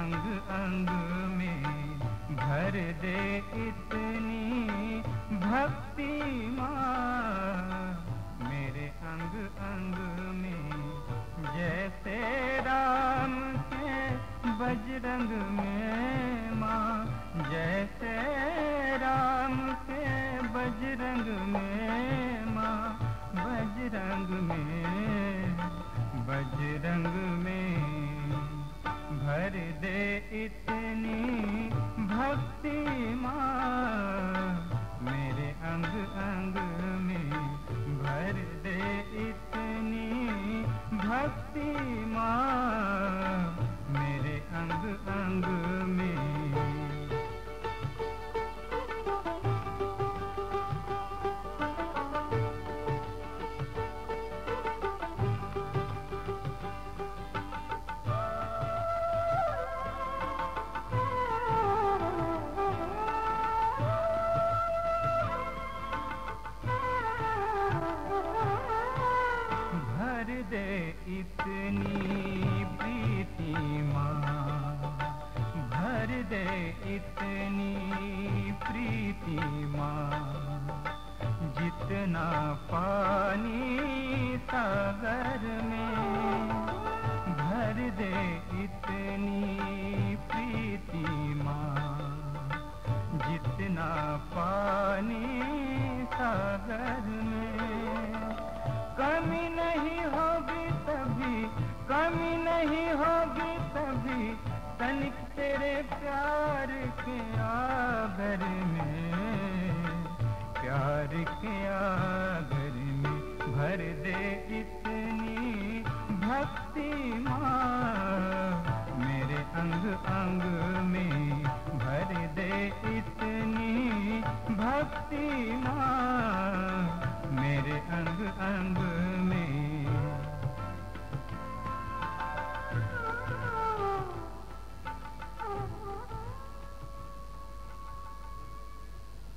अंग अंग में भर दे इतनी भक्ति माँ, मेरे अंग अंग में। जैसे राम के बजरंग में माँ, जैसे राम के बजरंग में माँ, बजरंग में, बजरंग में भर दे इतनी भक्ति माँ, मेरे अंग अंग में भर दे इतनी भक्ति माँ, मेरे अंग अंग में। भर दे इतनी प्रीति माँ, भर दे इतनी प्रीति माँ, जितना पानी सागर में। भर दे इतनी प्रीति माँ, जितना पानी सागर में। कमी नहीं होगी तभी, कमी नहीं होगी तभी, तनिक तेरे प्यार के आगर में, प्यार के आगर में भर दे इतनी भक्ति माँ, मेरे अंग अंग में भर दे इतनी भक्ति माँ, मेरे अंग अंग